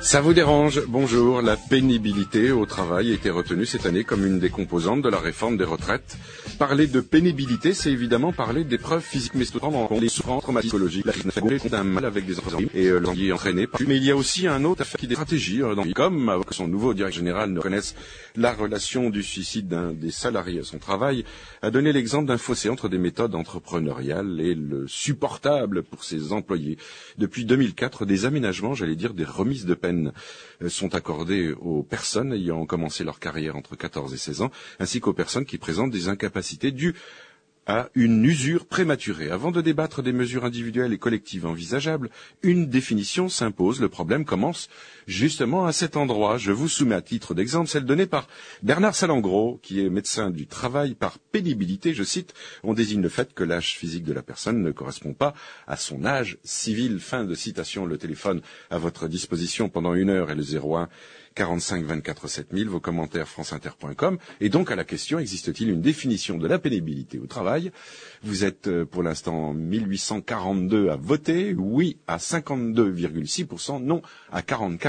Ça vous dérange? Bonjour. La pénibilité au travail a été retenue cette année comme une des composantes de la réforme des retraites. Parler de pénibilité, c'est évidemment parler d'épreuves physiques, mais se prendre en compte des souffrances psychologiques, d'un mal avec des enfants et l'envie entraîné. Mais il y a aussi un autre qui des stratégies dans comme avant que son nouveau directeur général ne reconnaisse la relation du suicide d'un des salariés à son travail, a donné l'exemple d'un fossé entre des méthodes entrepreneuriales et le supportable pour ses employés. Depuis 2004, des aménagements, j'allais dire des remises de peine, sont accordés aux personnes ayant commencé leur carrière entre 14 et 16 ans, ainsi qu'aux personnes qui présentent des incapacités dues à une usure prématurée. Avant de débattre des mesures individuelles et collectives envisageables, une définition s'impose. Le problème commence justement à cet endroit. Je vous soumets à titre d'exemple celle donnée par Bernard Salengro, qui est médecin du travail. Par pénibilité, je cite, on désigne le fait que l'âge physique de la personne ne correspond pas à son âge civil. Fin de citation. Le téléphone à votre disposition pendant 1 heure est le 01 45 24 7000, vos commentaires franceinter.com. Et donc à la question, existe-t-il une définition de la pénibilité au travail? Vous êtes pour l'instant 1842 à voter, oui à 52,6%, non à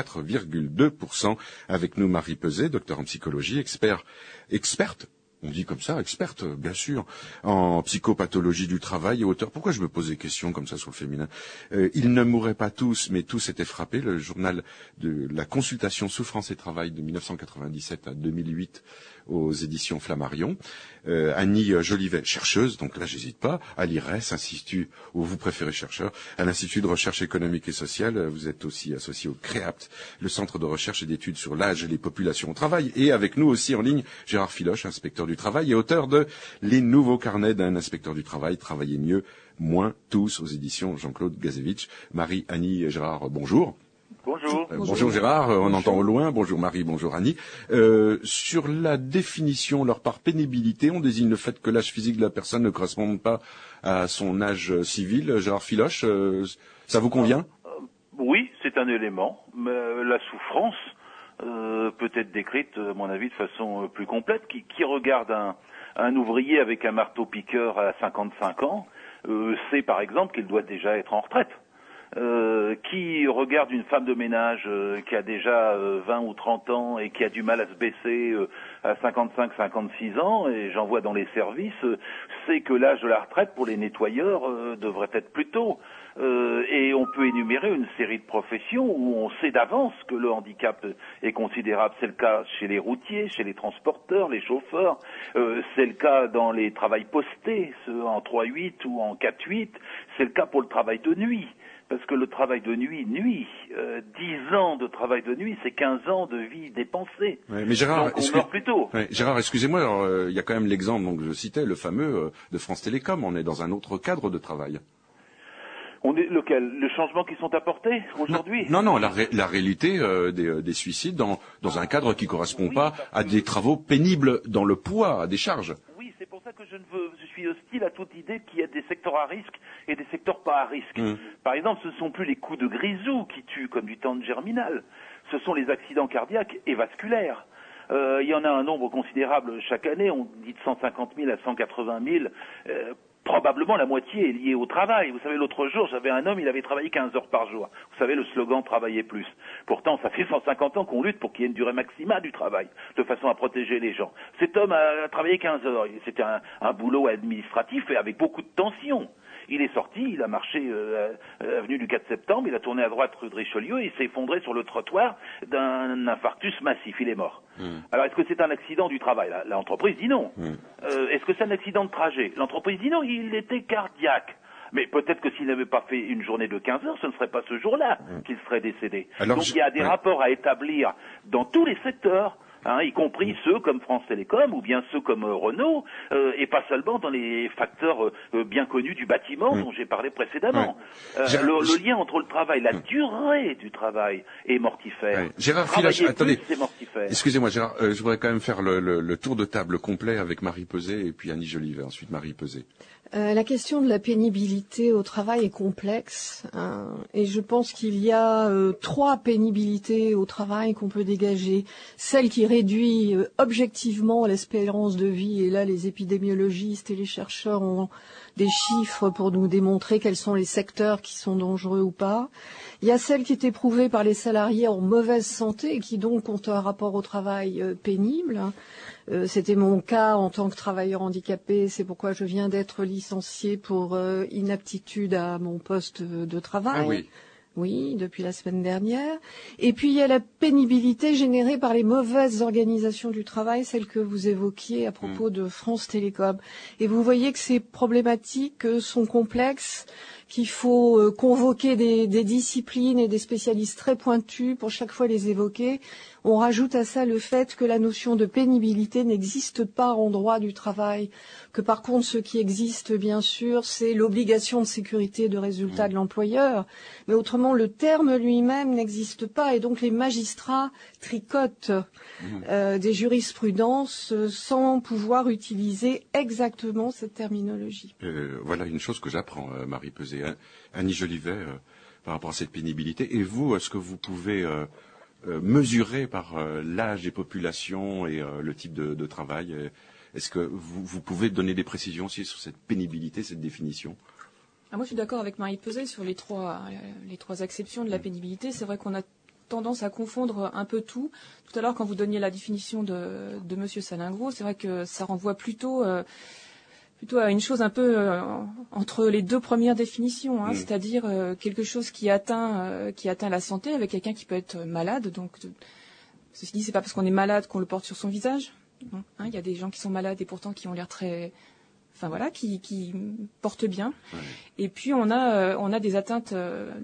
44,2%. Avec nous Marie Peset, docteur en psychologie, experte. On dit comme ça, experte, bien sûr, en psychopathologie du travail et auteur. Pourquoi je me pose des questions comme ça sur le féminin? Ils ne mourraient pas tous, mais tous étaient frappés. Le journal de la consultation Souffrance et Travail de 1997 à 2008 aux éditions Flammarion. Annie Jolivet, chercheuse, donc là j'hésite pas, à l'IRES, institut, ou vous préférez chercheur, à l'Institut de recherche économique et sociale. Vous êtes aussi associé au CREAPT, le centre de recherche et d'études sur l'âge et les populations au travail. Et avec nous aussi en ligne, Gérard Filoche, inspecteur du travail et auteur de Les nouveaux carnets d'un inspecteur du travail, travailler mieux, moins, tous, aux éditions Jean-Claude Gazevitch. Marie, Annie et Gérard, bonjour. Bonjour. Bonjour Gérard, on entend au loin. Bonjour Marie, bonjour Annie. Sur la définition, leur par pénibilité, on désigne le fait que l'âge physique de la personne ne correspond pas à son âge civil. Gérard Filoche, ça vous convient? Oui, c'est un élément. Mais la souffrance peut être décrite, à mon avis, de façon plus complète. Qui regarde un ouvrier avec un marteau-piqueur à 55 ans sait par exemple qu'il doit déjà être en retraite. Qui regarde une femme de ménage qui a déjà 20 ou 30 ans et qui a du mal à se baisser à 55-56 ans, et j'en vois dans les services, c'est que l'âge de la retraite pour les nettoyeurs devrait être plus tôt. Et on peut énumérer une série de professions où on sait d'avance que le handicap est considérable. C'est le cas chez les routiers, chez les transporteurs, les chauffeurs. C'est le cas dans les travails postés, ceux en 3-8 ou en 4-8. C'est le cas pour le travail de nuit. Parce que le travail de nuit nuit. 10 ans de travail de nuit, c'est 15 ans de vie dépensée. Ouais, mais Gérard, donc on meurt plus tôt. Ouais, Gérard, excusez-moi, il y a quand même l'exemple, donc je citais le fameux de France Télécom. On est dans un autre cadre de travail. On est lequel? Le changement qui sont apportés aujourd'hui? Non, la réalité des suicides dans un cadre qui correspond pas à des travaux pénibles dans le poids, à des charges. Oui, c'est pour ça que je suis hostile à toute idée qu'il y a des secteurs à risque et des secteurs pas à risque. Par exemple, ce ne sont plus les coups de grisou qui tuent comme du temps de Germinal. Ce sont les accidents cardiaques et vasculaires. Il y en a un nombre considérable chaque année, on dit de 150 000 à 180 000. Probablement la moitié est liée au travail. Vous savez, l'autre jour, j'avais un homme, il avait travaillé 15 heures par jour. Vous savez, le slogan « Travailler plus ». Pourtant, ça fait 150 ans qu'on lutte pour qu'il y ait une durée maximale du travail, de façon à protéger les gens. Cet homme a travaillé 15 heures. C'était un boulot administratif et avec beaucoup de tension. Il est sorti, il a marché avenue du 4 septembre, il a tourné à droite rue de Richelieu et il s'est effondré sur le trottoir d'un infarctus massif. Il est mort. Alors, est-ce que c'est un accident du travail? L'entreprise dit non. Est-ce que c'est un accident de trajet? L'entreprise dit non, il était cardiaque. Mais peut-être que s'il n'avait pas fait une journée de 15 heures, ce ne serait pas ce jour-là qu'il serait décédé. Alors, donc il y a des rapports à établir dans tous les secteurs. Y compris ceux comme France Télécom ou bien ceux comme Renault, et pas seulement dans les facteurs bien connus du bâtiment dont j'ai parlé précédemment. Le lien entre le travail, la durée du travail est mortifère. Gérard Filoche, attendez, c'est mortifère. Excusez-moi Gérard, je voudrais quand même faire le tour de table complet avec Marie Peset et puis Annie Jolivet, ensuite Marie Peset. La question de la pénibilité au travail est complexe et je pense qu'il y a 3 pénibilités au travail qu'on peut dégager. Celle qui réduit objectivement l'espérance de vie, et là les épidémiologistes et les chercheurs ont des chiffres pour nous démontrer quels sont les secteurs qui sont dangereux ou pas. Il y a celles qui étaient prouvées par les salariés en mauvaise santé et qui donc ont un rapport au travail pénible. C'était mon cas en tant que travailleur handicapé, c'est pourquoi je viens d'être licenciée pour inaptitude à mon poste de travail. Ah oui. Oui, depuis la semaine dernière. Et puis il y a la pénibilité générée par les mauvaises organisations du travail, celle que vous évoquiez à propos de France Télécom. Et vous voyez que ces problématiques sont complexes, qu'il faut convoquer des disciplines et des spécialistes très pointus pour chaque fois les évoquer. On rajoute à ça le fait que la notion de pénibilité n'existe pas en droit du travail, que par contre ce qui existe bien sûr c'est l'obligation de sécurité de résultat de l'employeur, mais autrement le terme lui-même n'existe pas et donc les magistrats tricotent des jurisprudences sans pouvoir utiliser exactement cette terminologie. Voilà une chose que j'apprends, Marie Peset. Annie Jolivet, par rapport à cette pénibilité. Et vous, est-ce que vous pouvez mesurer par l'âge des populations et le type de travail, est-ce que vous pouvez donner des précisions aussi sur cette pénibilité, cette définition? Moi, je suis d'accord avec Marie Peset sur les trois acceptions de la pénibilité. C'est vrai qu'on a tendance à confondre un peu tout. Tout à l'heure, quand vous donniez la définition de Monsieur Salingro, c'est vrai que ça renvoie plutôt à une chose un peu entre les deux premières définitions, c'est-à-dire quelque chose qui atteint la santé avec quelqu'un qui peut être malade. Donc, ceci dit, c'est pas parce qu'on est malade qu'on le porte sur son visage. Il y a des gens qui sont malades et pourtant qui ont l'air très, qui portent bien. Ouais. Et puis on a des atteintes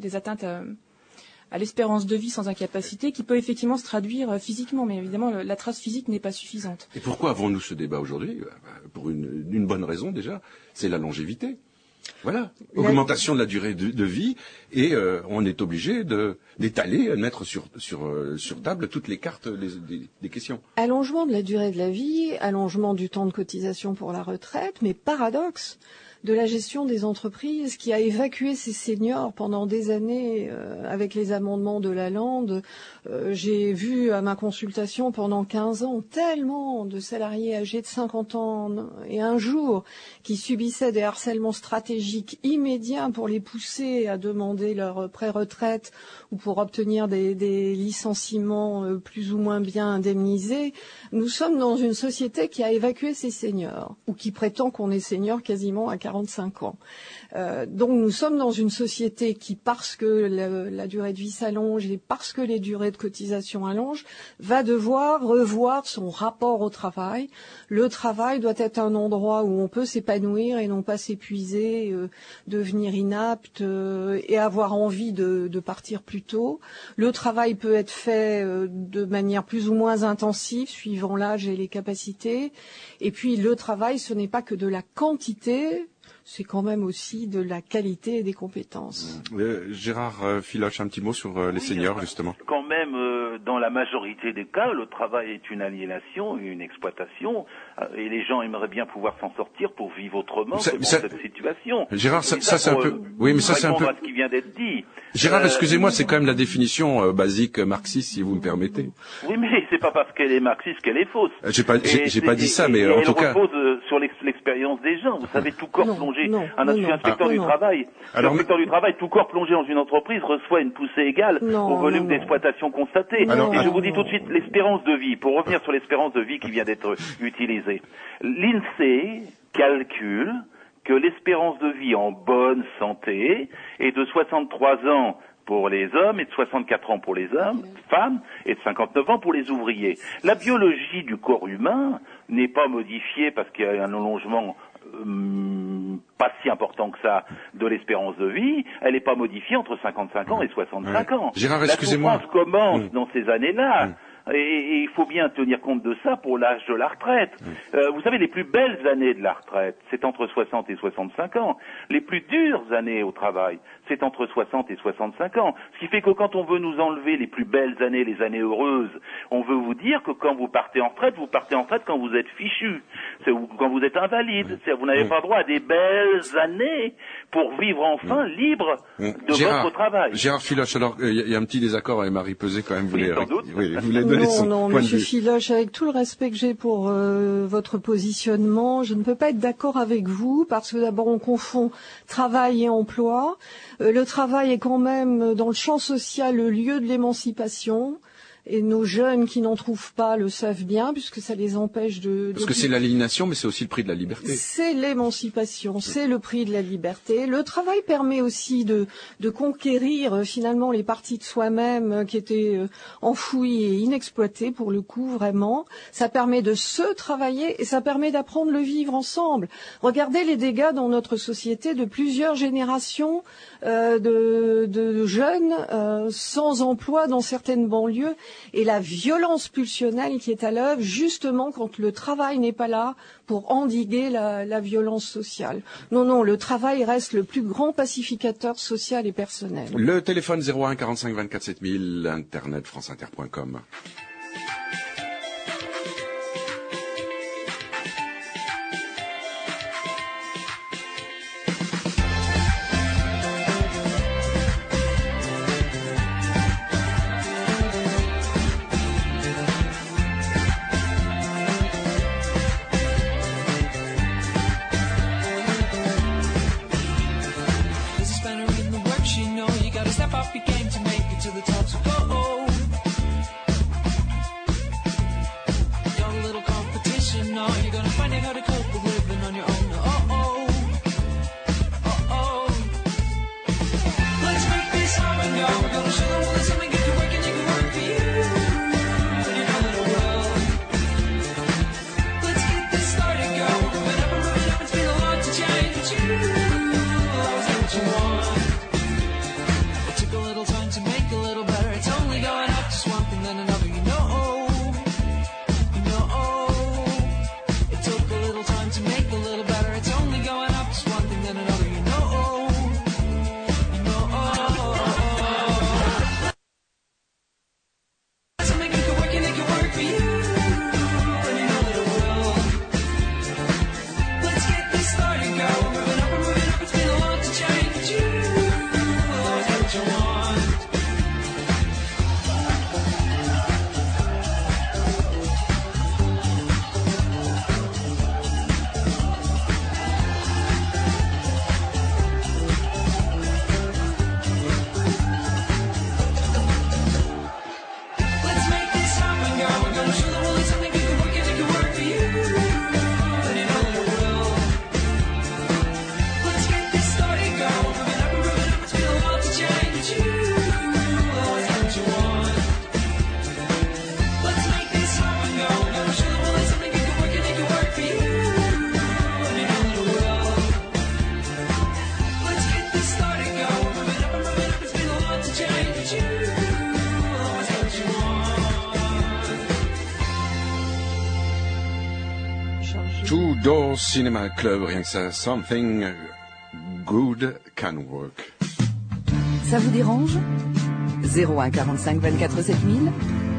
à l'espérance de vie sans incapacité qui peut effectivement se traduire physiquement, mais évidemment la trace physique n'est pas suffisante. Et pourquoi avons-nous ce débat aujourd'hui? Pour une bonne raison déjà, c'est la longévité. Voilà, augmentation de la durée de vie, et on est obligé d'étaler, de mettre sur table toutes les cartes des questions. Allongement de la durée de la vie, allongement du temps de cotisation pour la retraite, mais paradoxe de la gestion des entreprises qui a évacué ces seniors pendant des années avec les amendements de Lalande. J'ai vu à ma consultation pendant 15 ans tellement de salariés âgés de 50 ans et un jour qui subissaient des harcèlements stratégiques immédiats pour les pousser à demander leur pré-retraite ou pour obtenir des licenciements plus ou moins bien indemnisés. Nous sommes dans une société qui a évacué ces seniors ou qui prétend qu'on est senior quasiment à 45 ans. Donc nous sommes dans une société qui, parce que la durée de vie s'allonge et parce que les durées de cotisation allongent, va devoir revoir son rapport au travail. Le travail doit être un endroit où on peut s'épanouir et non pas s'épuiser, devenir inapte et avoir envie de partir plus tôt. Le travail peut être fait de manière plus ou moins intensive, suivant l'âge et les capacités. Et puis le travail, ce n'est pas que de la quantité, c'est quand même aussi de la qualité et des compétences. Gérard Filoche, un petit mot sur les seniors, justement. Quand même, dans la majorité des cas, le travail est une aliénation, une exploitation, et les gens aimeraient bien pouvoir s'en sortir pour vivre autrement que dans cette situation. Gérard, ça c'est un peu... Oui, mais ça c'est un peu... à ce qui vient d'être dit. Gérard, excusez-moi, c'est quand même la définition basique marxiste, si vous me permettez. Oui, mais c'est pas parce qu'elle est marxiste qu'elle est fausse. J'ai pas dit ça, mais en tout cas... Elle repose sur l'expérience des gens. Vous savez, tout corps plongé... Je suis inspecteur du travail. L'inspecteur du travail, tout corps plongé dans une entreprise, reçoit une poussée égale au volume d'exploitation constaté. Et je vous dis tout de suite, l'espérance de vie, pour revenir sur l'espérance de vie qui vient d'être utilisée. L'INSEE calcule que l'espérance de vie en bonne santé est de 63 ans pour les hommes et de 64 ans pour les femmes et de 59 ans pour les ouvriers. La biologie du corps humain n'est pas modifiée parce qu'il y a un allongement pas si important que ça de l'espérance de vie, elle n'est pas modifiée entre 55 ans et 65 ans. Gérard, excusez-moi. La souffrance commence dans ces années-là. Et il faut bien tenir compte de ça pour l'âge de la retraite. Vous savez, les plus belles années de la retraite, c'est entre 60 et 65 ans. Les plus dures années au travail, c'est entre 60 et 65 ans. Ce qui fait que quand on veut nous enlever les plus belles années, les années heureuses, on veut vous dire que quand vous partez en retraite quand vous êtes fichu. Ou quand vous êtes invalide. Vous n'avez pas droit à des belles années pour vivre enfin libre de votre travail. Gérard Filoche, alors il y a un petit désaccord avec Marie Peset quand même. Sans doute. Vous voulez donner Quel est son non, point de Monsieur vue? Filoche, avec tout le respect que j'ai pour votre positionnement, je ne peux pas être d'accord avec vous parce que d'abord on confond travail et emploi. Le travail est quand même dans le champ social le lieu de l'émancipation. Et nos jeunes qui n'en trouvent pas le savent bien, puisque ça les empêche de... Parce que c'est l'aliénation, mais c'est aussi le prix de la liberté. C'est l'émancipation, c'est le prix de la liberté. Le travail permet aussi de conquérir finalement les parties de soi-même qui étaient enfouies et inexploitées pour le coup, vraiment. Ça permet de se travailler et ça permet d'apprendre le vivre ensemble. Regardez les dégâts dans notre société de plusieurs générations de jeunes sans emploi dans certaines banlieues. Et la violence pulsionnelle qui est à l'œuvre, justement, quand le travail n'est pas là pour endiguer la violence sociale. Non, le travail reste le plus grand pacificateur social et personnel. Le téléphone 01 45 24 7000, internet franceinter.com. Two Door Cinema Club, rien que ça, Something Good Can Work. Ça vous dérange? 01 45 24 7000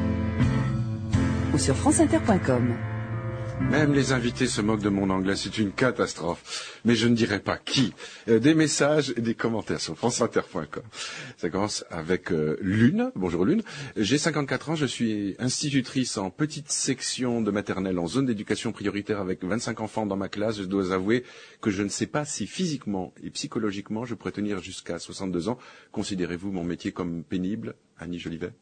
ou sur franceinter.com. Même les invités se moquent de mon anglais, c'est une catastrophe. Mais je ne dirai pas qui. Des messages et des commentaires sur franceinter.com. Ça commence avec Lune. Bonjour Lune. J'ai 54 ans, je suis institutrice en petite section de maternelle en zone d'éducation prioritaire avec 25 enfants dans ma classe. Je dois avouer que je ne sais pas si physiquement et psychologiquement je pourrais tenir jusqu'à 62 ans. Considérez-vous mon métier comme pénible, Annie Jolivet?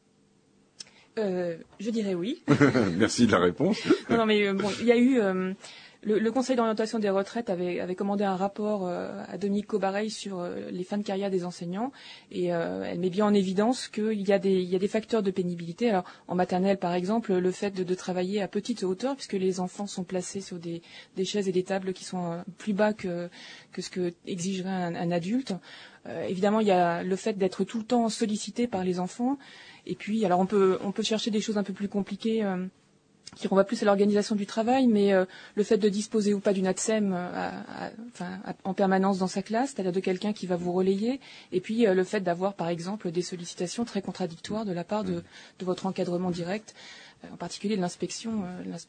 Je dirais oui. Merci de la réponse. Non, mais bon, il y a eu le Conseil d'orientation des retraites avait commandé un rapport à Dominique Cobareil sur les fins de carrière des enseignants et elle met bien en évidence qu'il y a des facteurs de pénibilité. Alors en maternelle par exemple, le fait de travailler à petite hauteur puisque les enfants sont placés sur des chaises et des tables qui sont plus bas que ce que exigerait un adulte. Évidemment, il y a le fait d'être tout le temps sollicité par les enfants. Et puis, alors on peut chercher des choses un peu plus compliquées qui renvoie plus à l'organisation du travail, mais le fait de disposer ou pas d'une ATSEM en permanence dans sa classe, c'est-à-dire de quelqu'un qui va vous relayer, et puis le fait d'avoir, par exemple, des sollicitations très contradictoires de la part de votre encadrement direct, en particulier de l'inspection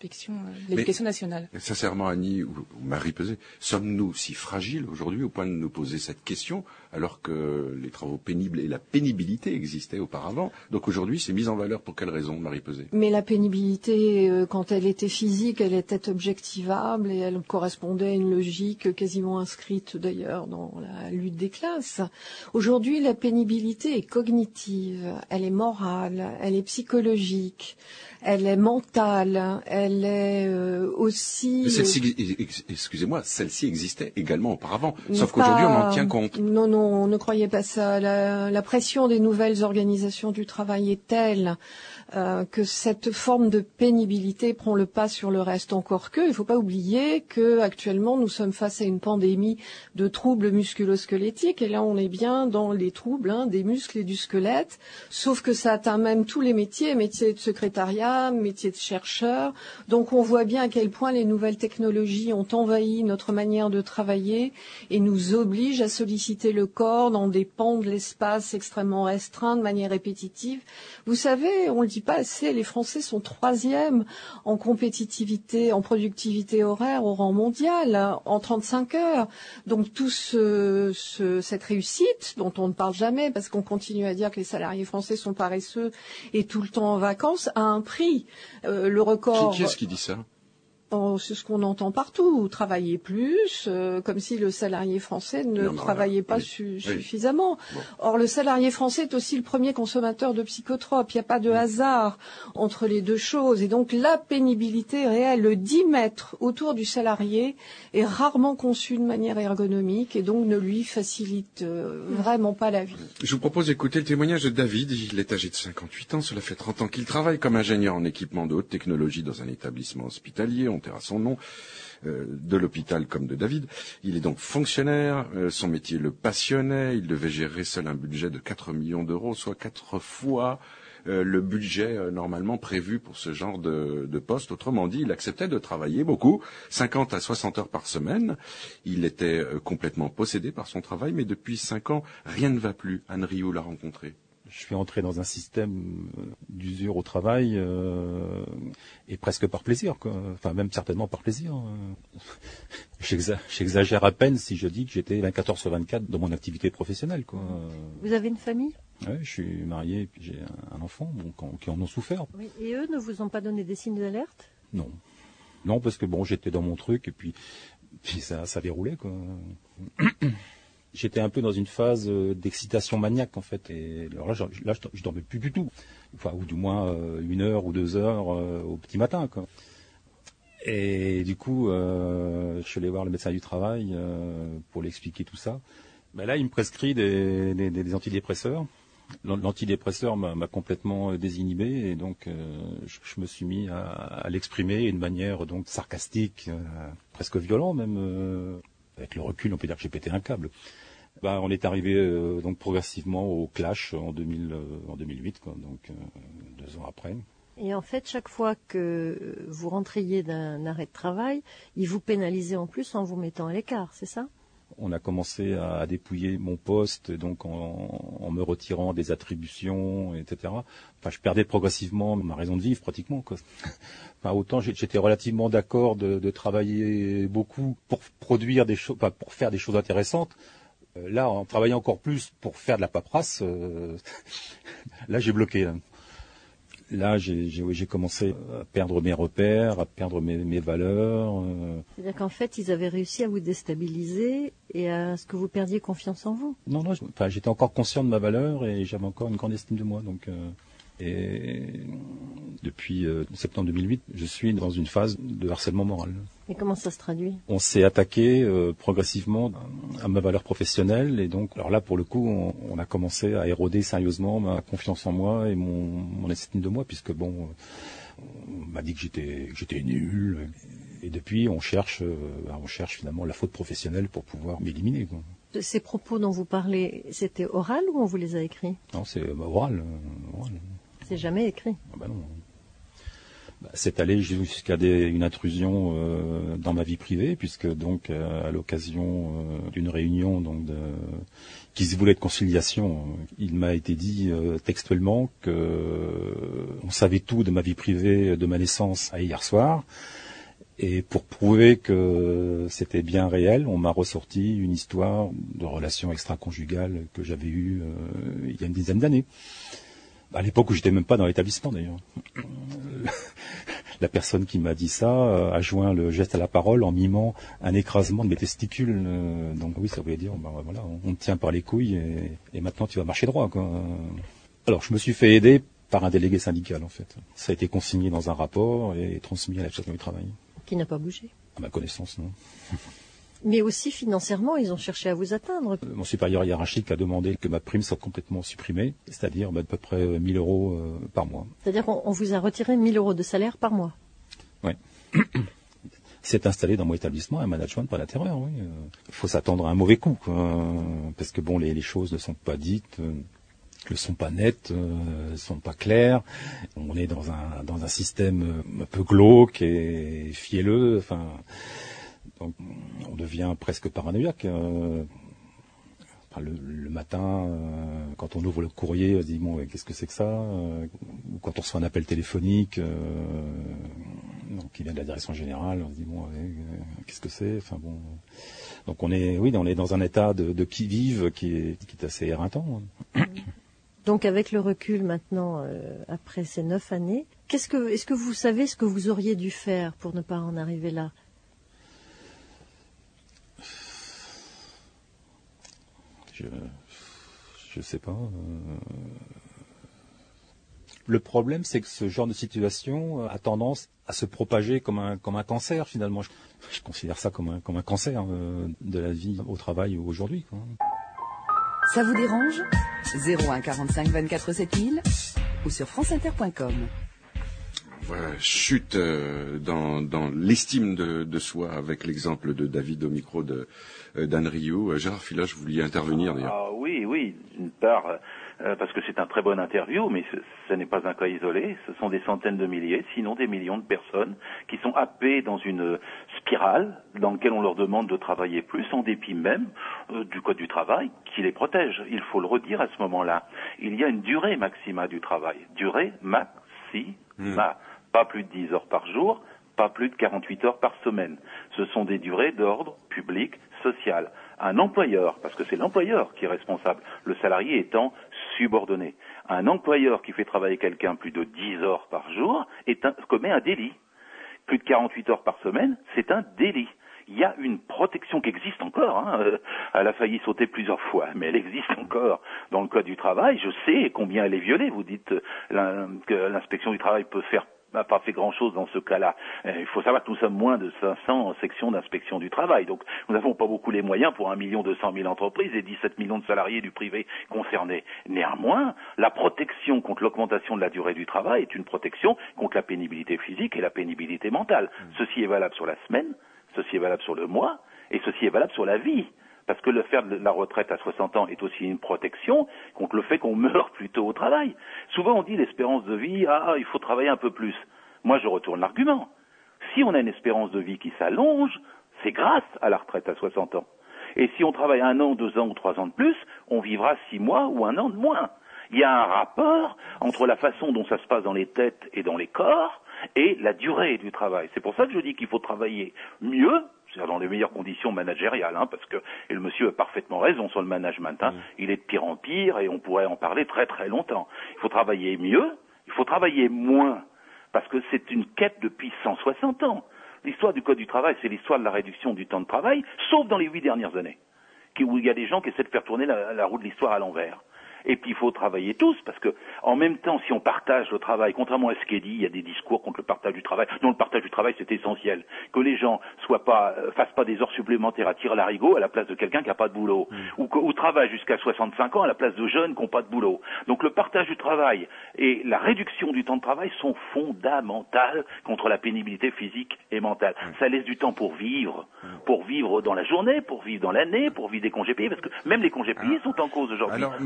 de l'éducation nationale. Mais sincèrement, Annie ou Marie Peset, sommes-nous si fragiles aujourd'hui au point de nous poser cette question, alors que les travaux pénibles et la pénibilité existaient auparavant? Donc aujourd'hui, c'est mis en valeur pour quelle raison, Marie Peset? Mais la pénibilité, quand elle était physique, elle était objectivable et elle correspondait à une logique quasiment inscrite d'ailleurs dans la lutte des classes. Aujourd'hui, la pénibilité est cognitive, elle est morale, elle est psychologique, elle est mentale, elle est aussi... Mais celle-ci, excusez-moi, celle-ci existait également auparavant, sauf qu'aujourd'hui on en tient compte. Non, ne croyez pas ça. La pression des nouvelles organisations du travail est telle que cette forme de pénibilité prend le pas sur le reste. Encore que, il ne faut pas oublier que actuellement nous sommes face à une pandémie de troubles musculo-squelettiques, et là on est bien dans les troubles des muscles et du squelette, sauf que ça atteint même tous les métiers de secrétariat, métiers de chercheur. Donc on voit bien à quel point les nouvelles technologies ont envahi notre manière de travailler et nous obligent à solliciter le corps dans des pans de l'espace extrêmement restreints, de manière répétitive. Vous savez, on le dit pas assez, les Français sont 3e en compétitivité, en productivité horaire au rang mondial, en 35 heures. Donc toute cette réussite, dont on ne parle jamais, parce qu'on continue à dire que les salariés français sont paresseux et tout le temps en vacances, a un prix. Le record... Qui est-ce qui dit ça? C'est ce qu'on entend partout, travailler plus, comme si le salarié français ne travaillait pas suffisamment. Bon. Or, le salarié français est aussi le premier consommateur de psychotropes. Il n'y a pas de hasard entre les deux choses. Et donc, la pénibilité réelle, le 10 mètres autour du salarié, est rarement conçu de manière ergonomique et donc ne lui facilite vraiment pas la vie. Je vous propose d'écouter le témoignage de David. Il est âgé de 58 ans. Cela fait 30 ans qu'il travaille comme ingénieur en équipement de haute technologie dans un établissement hospitalier. À son nom, de l'hôpital comme de David. Il est donc fonctionnaire, son métier le passionnait, il devait gérer seul un budget de 4 millions d'euros, soit 4 fois le budget normalement prévu pour ce genre de poste. Autrement dit, il acceptait de travailler beaucoup, 50 à 60 heures par semaine. Il était complètement possédé par son travail, mais depuis 5 ans, rien ne va plus. Anne Rioux l'a rencontré. Je suis entré dans un système d'usure au travail et presque par plaisir, quoi. Enfin même certainement par plaisir. J'exagère à peine si je dis que j'étais 24 heures sur 24 dans mon activité professionnelle, quoi. Vous avez une famille? Oui, je suis marié et puis j'ai un enfant qui en ont souffert. Oui, et eux ne vous ont pas donné des signes d'alerte? Non, parce que bon, j'étais dans mon truc et puis ça déroulait, quoi. J'étais un peu dans une phase d'excitation maniaque, en fait. Et alors là, je dormais plus du tout. Enfin, ou du moins 1 heure ou 2 heures au petit matin, quoi. Et du coup, je suis allé voir le médecin du travail pour lui expliquer tout ça. Ben là, il me prescrit des antidépresseurs. L'antidépresseur m'a complètement désinhibé et donc je me suis mis à l'exprimer d'une manière donc sarcastique, presque violente même. Avec le recul, on peut dire que j'ai pété un câble. On est arrivé donc progressivement au clash en 2008, quoi, donc 2 ans après. Et en fait, chaque fois que vous rentriez d'un arrêt de travail, ils vous pénalisaient en plus en vous mettant à l'écart, c'est ça? On a commencé à dépouiller mon poste, donc en me retirant des attributions, etc. Enfin, je perdais progressivement ma raison de vivre, pratiquement, quoi. Enfin, autant j'étais relativement d'accord de travailler beaucoup pour produire des choses, pour faire des choses intéressantes. Là, en travaillant encore plus pour faire de la paperasse, là j'ai bloqué. Là, j'ai commencé à perdre mes repères, à perdre mes valeurs. C'est-à-dire qu'en fait, ils avaient réussi à vous déstabiliser et à ce que vous perdiez confiance en vous. Non, j'étais encore conscient de ma valeur et j'avais encore une grande estime de moi. Donc, et depuis septembre 2008, je suis dans une phase de harcèlement moral. Et comment ça se traduit? On s'est attaqué progressivement à ma valeur professionnelle et donc, alors là, pour le coup, on a commencé à éroder sérieusement ma confiance en moi et mon estime de moi, puisque bon, on m'a dit que j'étais nul. Et depuis, on cherche finalement la faute professionnelle pour pouvoir m'éliminer, quoi. Ces propos dont vous parlez, c'était oral ou on vous les a écrits? Non, c'est oral. C'est jamais écrit? Ah bah non. C'est allé jusqu'à une intrusion dans ma vie privée, puisque donc à l'occasion d'une réunion qui se voulait de conciliation, il m'a été dit textuellement que on savait tout de ma vie privée, de ma naissance à hier soir. Et pour prouver que c'était bien réel, on m'a ressorti une histoire de relation extra-conjugale que j'avais eue il y a une dizaine d'années. À l'époque où j'étais même pas dans l'établissement d'ailleurs. La personne qui m'a dit ça a joint le geste à la parole en mimant un écrasement de mes testicules. Donc oui, ça voulait dire, voilà, on te tient par les couilles et maintenant tu vas marcher droit, quoi. Alors je me suis fait aider par un délégué syndical en fait. Ça a été consigné dans un rapport et transmis à l'inspection du travail. Qui n'a pas bougé. À ma connaissance, non. Mais aussi financièrement, ils ont cherché à vous atteindre. Mon supérieur hiérarchique a demandé que ma prime soit complètement supprimée, c'est-à-dire à peu près 1 000 euros par mois. C'est-à-dire qu'on vous a retiré 1 000 euros de salaire par mois. Oui. C'est installé dans mon établissement un management par la terreur, oui. Il faut s'attendre à un mauvais coup, quoi. Parce que bon, les choses ne sont pas dites, ne sont pas nettes, ne sont pas claires. On est dans un système un peu glauque et fielleux, enfin... Donc, on devient presque paranoïaque. Le matin, quand on ouvre le courrier, on se dit bon, qu'est-ce que c'est que ça ou quand on reçoit un appel téléphonique, qui vient de la direction générale, on se dit bon, qu'est-ce que c'est. Enfin bon, donc on est dans un état de qui-vive qui est assez éreintant. Donc avec le recul maintenant, après ces 9 années, est-ce que vous savez ce que vous auriez dû faire pour ne pas en arriver là? Je sais pas. Le problème, c'est que ce genre de situation a tendance à se propager comme un cancer, finalement. Je considère ça comme un cancer de la vie au travail aujourd'hui, quoi. Ça vous dérange? 01 45 24 7000 ou sur franceinter.com. Voilà, chute dans l'estime de soi avec l'exemple de David au micro d'Anne Rioux. Gérard Filoche, vous vouliez intervenir d'ailleurs. Ah oui, d'une part, parce que c'est un très bon interview, mais ce n'est pas un cas isolé. Ce sont des centaines de milliers, sinon des millions de personnes qui sont happées dans une spirale dans laquelle on leur demande de travailler plus, en dépit même du Code du travail qui les protège. Il faut le redire à ce moment-là. Il y a une durée maxima du travail. Durée maxima. Pas plus de 10 heures par jour, pas plus de 48 heures par semaine. Ce sont des durées d'ordre public, social. Un employeur, parce que c'est l'employeur qui est responsable, le salarié étant subordonné. Un employeur qui fait travailler quelqu'un plus de 10 heures par jour commet un délit. Plus de 48 heures par semaine, c'est un délit. Il y a une protection qui existe encore. Elle a failli sauter plusieurs fois, mais elle existe encore dans le Code du travail. Je sais combien elle est violée. Vous dites que l'inspection du travail n'a pas fait grand-chose dans ce cas-là. Il faut savoir que nous sommes moins de 500 sections d'inspection du travail. Donc, nous n'avons pas beaucoup les moyens pour 1 200 000 entreprises et 17 millions de salariés du privé concernés. Néanmoins, la protection contre l'augmentation de la durée du travail est une protection contre la pénibilité physique et la pénibilité mentale. Ceci est valable sur la semaine, ceci est valable sur le mois et ceci est valable sur la vie. Parce que le faire de la retraite à 60 ans est aussi une protection contre le fait qu'on meurt plus tôt au travail. Souvent on dit l'espérance de vie, il faut travailler un peu plus. Moi je retourne l'argument. Si on a une espérance de vie qui s'allonge, c'est grâce à la retraite à 60 ans. Et si on travaille 1 an, 2 ans ou 3 ans de plus, on vivra 6 mois ou 1 an de moins. Il y a un rapport entre la façon dont ça se passe dans les têtes et dans les corps et la durée du travail. C'est pour ça que je dis qu'il faut travailler mieux, c'est-à-dire dans les meilleures conditions managériales, parce que, et le monsieur a parfaitement raison sur le management, il est de pire en pire et on pourrait en parler très très longtemps. Il faut travailler mieux, il faut travailler moins, parce que c'est une quête depuis 160 ans. L'histoire du Code du travail, c'est l'histoire de la réduction du temps de travail, sauf dans les 8 dernières années, où il y a des gens qui essaient de faire tourner la roue de l'histoire à l'envers. Et puis il faut travailler tous, parce que en même temps, si on partage le travail, contrairement à ce qui est dit, il y a des discours contre le partage du travail. Non, le partage du travail, c'est essentiel. Que les gens fassent pas des heures supplémentaires à tirer l'arigot à la place de quelqu'un qui n'a pas de boulot, ou travaillent jusqu'à 65 ans à la place de jeunes qui n'ont pas de boulot. Donc le partage du travail et la réduction du temps de travail sont fondamentales contre la pénibilité physique et mentale. Ça laisse du temps pour vivre dans la journée, pour vivre dans l'année, pour vivre des congés payés, parce que même les congés payés sont en cause aujourd'hui. Les RTT,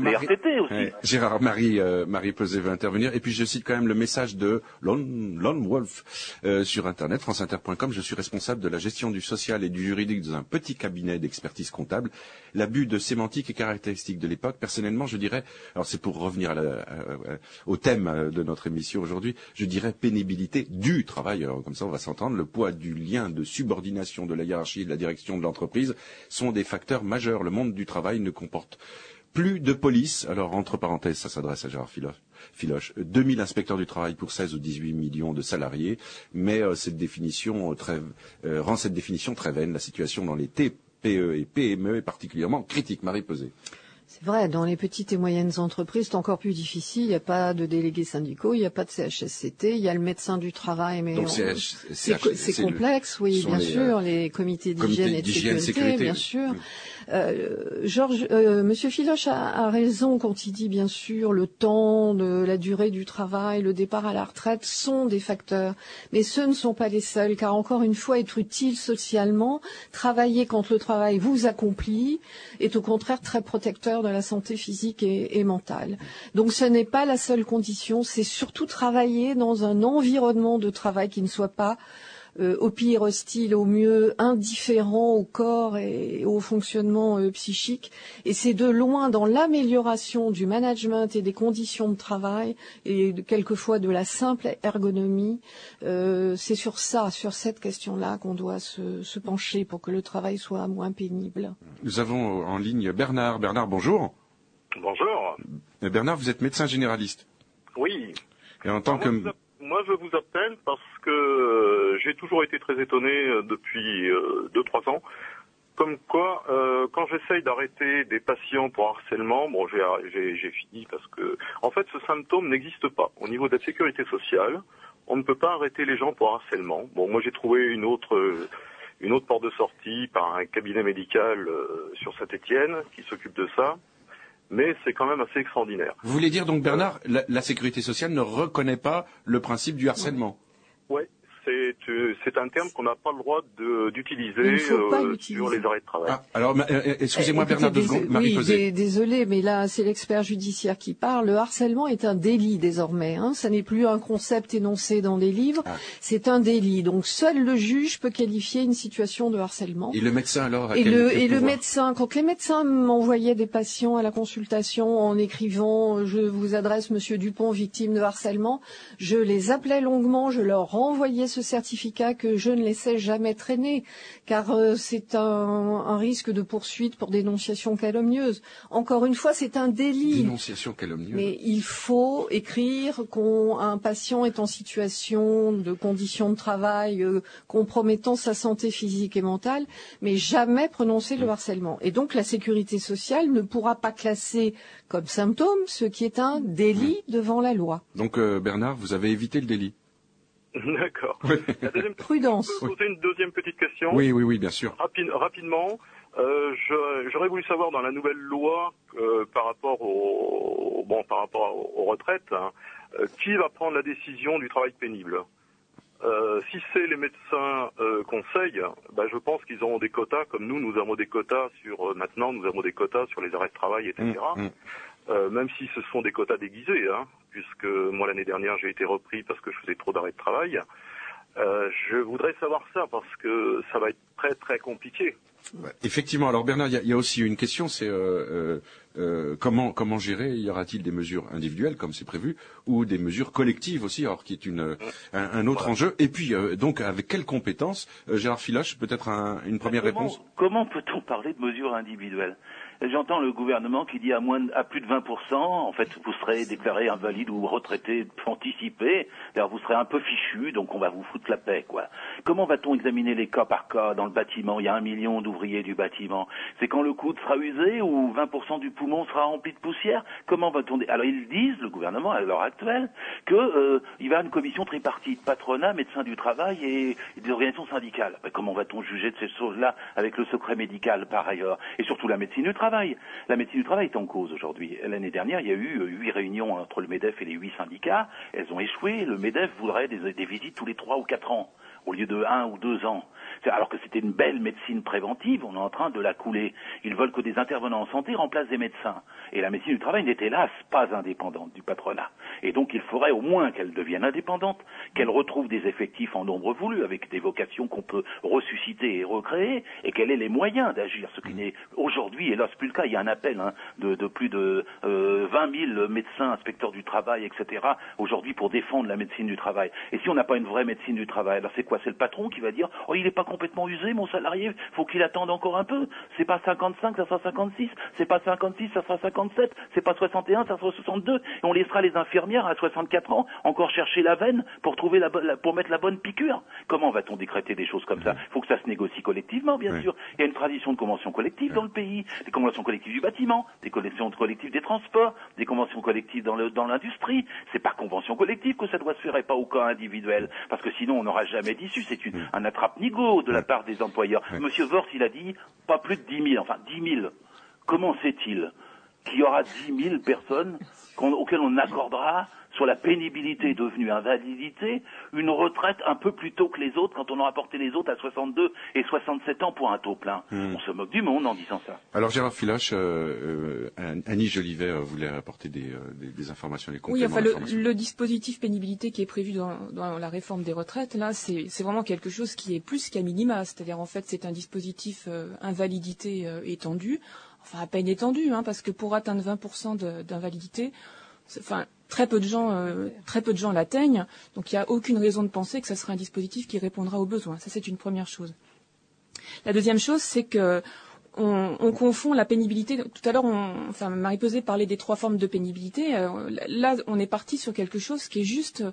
côté aussi. Ouais. Gérard, Marie Peset veut intervenir. Et puis je cite quand même le message de Lone Wolf sur Internet, franceinter.com. Je suis responsable de la gestion du social et du juridique dans un petit cabinet d'expertise comptable. L'abus de sémantique est caractéristique de l'époque. Personnellement, je dirais, alors c'est pour revenir au thème de notre émission aujourd'hui, je dirais pénibilité du travail. Alors comme ça, on va s'entendre. Le poids du lien de subordination de la hiérarchie et de la direction de l'entreprise sont des facteurs majeurs. Le monde du travail ne comporte plus de police. Alors, entre parenthèses, ça s'adresse à Gérard Filoche. 2000 inspecteurs du travail pour 16 ou 18 millions de salariés. Mais cette définition rend cette définition très vaine. La situation dans les TPE et PME est particulièrement critique. Marie Peset. C'est vrai, dans les petites et moyennes entreprises, c'est encore plus difficile. Il n'y a pas de délégués syndicaux, il n'y a pas de CHSCT, il y a le médecin du travail, mais donc c'est complexe, oui, bien sûr, les comités d'hygiène et de sécurité, bien sûr. Monsieur Filoche a raison quand il dit, bien sûr, le temps, la durée du travail, le départ à la retraite sont des facteurs, mais ce ne sont pas les seuls, car encore une fois, être utile socialement, travailler quand le travail vous accomplit, est au contraire très protecteur de la santé physique et mentale. Donc ce n'est pas la seule condition, c'est surtout travailler dans un environnement de travail qui ne soit pas au pire hostile, au mieux indifférent au corps et au fonctionnement psychique. Et c'est de loin dans l'amélioration du management et des conditions de travail et quelquefois de la simple ergonomie. C'est sur cette question-là qu'on doit se pencher pour que le travail soit moins pénible. Nous avons en ligne Bernard. Bernard, bonjour. Bonjour. Bernard, vous êtes médecin généraliste. Oui. Et en tant que... Moi, je vous appelle parce que j'ai toujours été très étonné depuis 2-3 ans. Comme quoi, quand j'essaye d'arrêter des patients pour harcèlement, bon, j'ai fini parce que, en fait, ce symptôme n'existe pas. Au niveau de la sécurité sociale, on ne peut pas arrêter les gens pour harcèlement. Bon, moi, j'ai trouvé une autre porte de sortie par un cabinet médical sur Saint-Étienne qui s'occupe de ça. Mais c'est quand même assez extraordinaire. Vous voulez dire donc, Bernard, la sécurité sociale ne reconnaît pas le principe du harcèlement? Oui, c'est un terme qu'on n'a pas le droit d'utiliser sur les arrêts de travail. Ah, alors, excusez-moi Bernard, 2 secondes, Marie Peset. Désolé, mais là, c'est l'expert judiciaire qui parle. Le harcèlement est un délit désormais. Ça n'est plus un concept énoncé dans des livres, c'est un délit. Donc, seul le juge peut qualifier une situation de harcèlement. Et le médecin alors le médecin, quand les médecins m'envoyaient des patients à la consultation en écrivant « Je vous adresse Monsieur Dupont, victime de harcèlement », je les appelais longuement, je leur renvoyais ce certificat que je ne laissais jamais traîner, car c'est un risque de poursuite pour dénonciation calomnieuse. Encore une fois, c'est un délit. Dénonciation calomnieuse. Mais il faut écrire qu'un patient est en situation de conditions de travail compromettant sa santé physique et mentale, mais jamais prononcer le harcèlement. Et donc la sécurité sociale ne pourra pas classer comme symptôme ce qui est un délit devant la loi. Donc Bernard, vous avez évité le délit. D'accord. Prudence. Je peux vous poser une deuxième petite question? Oui, bien sûr. Rapidement, j'aurais voulu savoir dans la nouvelle loi par rapport aux retraites, qui va prendre la décision du travail pénible? Si c'est les médecins conseils, je pense qu'ils auront des quotas, comme nous avons des quotas maintenant nous avons des quotas sur les arrêts de travail, etc. Même si ce sont des quotas déguisés, puisque moi l'année dernière j'ai été repris parce que je faisais trop d'arrêts de travail. Je voudrais savoir ça parce que ça va être très très compliqué. Effectivement. Alors Bernard, il y a aussi une question, c'est comment gérer? Y aura-t-il des mesures individuelles comme c'est prévu ou des mesures collectives aussi, alors qui est un autre enjeu? Et puis donc avec quelles compétences? Gérard Filoche, peut-être une première réponse. Comment peut-on parler de mesures individuelles? J'entends le gouvernement qui dit à plus de 20%, en fait, vous serez déclaré invalide ou retraité anticipé. D'ailleurs, vous serez un peu fichu, donc on va vous foutre la paix, quoi. Comment va-t-on examiner les cas par cas dans le bâtiment? Il y a 1 million d'ouvriers du bâtiment. C'est quand le coude sera usé ou 20% du poumon sera rempli de poussière? Comment va-t-on... Alors, ils disent, le gouvernement, à l'heure actuelle, il va y avoir une commission tripartite, patronat, médecins du travail et des organisations syndicales. Comment va-t-on juger de ces choses-là avec le secret médical, par ailleurs? Et surtout la médecine du travail. travail. La médecine du travail est en cause aujourd'hui. L'année dernière, il y a eu 8 réunions entre le MEDEF et les 8 syndicats. Elles ont échoué. Le MEDEF voudrait des visites tous les 3 ou 4 ans, au lieu de 1 ou 2 ans. Alors que c'était une belle médecine préventive, on est en train de la couler. Ils veulent que des intervenants en santé remplacent des médecins. Et la médecine du travail n'est hélas pas indépendante du patronat. Et donc il faudrait au moins qu'elle devienne indépendante, qu'elle retrouve des effectifs en nombre voulu, avec des vocations qu'on peut ressusciter et recréer, et qu'elle ait les moyens d'agir, ce qui n'est aujourd'hui, hélas, plus le cas. Il y a un appel de plus de 20 000 médecins, inspecteurs du travail, etc., aujourd'hui pour défendre la médecine du travail. Et si on n'a pas une vraie médecine du travail, alors c'est quoi? C'est le patron qui va dire « Oh, il n'est pas complètement usé, mon salarié, faut qu'il attende encore un peu. C'est pas 55, ça sera 56. C'est pas 56, ça sera 57. C'est pas 61, ça sera 62. Et on laissera les infirmières à 64 ans encore chercher la veine pour trouver pour mettre la bonne piqûre. Comment va-t-on décréter des choses comme ça? Il faut que ça se négocie collectivement, bien sûr. Il y a une tradition de conventions collectives dans le pays, des conventions collectives du bâtiment, des conventions collectives des transports, des conventions collectives dans l'industrie. C'est par convention collective que ça doit se faire et pas au cas individuel, parce que sinon on n'aura jamais d'issue. C'est un attrape-nigo de la part des employeurs. Monsieur Wörth, il a dit pas plus de 10 000, enfin 10 000. Comment sait-il qu'il y aura 10 000 personnes auxquelles on accordera, sur la pénibilité devenue invalidité, une retraite un peu plus tôt que les autres, quand on aura porté les autres à 62 et 67 ans pour un taux plein? On se moque du monde en disant ça. Alors Gérard Filoche, Annie Jolivet voulait apporter des informations, des compléments. Oui, enfin le dispositif pénibilité qui est prévu dans la réforme des retraites, là, c'est vraiment quelque chose qui est plus qu'à minima. C'est-à-dire, en fait, c'est un dispositif invalidité étendu, enfin à peine étendu, parce que pour atteindre 20% d'invalidité, très peu de gens l'atteignent, donc il n'y a aucune raison de penser que ce sera un dispositif qui répondra aux besoins. Ça, c'est une première chose. La deuxième chose, c'est que on confond la pénibilité. Tout à l'heure, Marie-Pesé parlait des 3 formes de pénibilité. Là, on est parti sur quelque chose qui est juste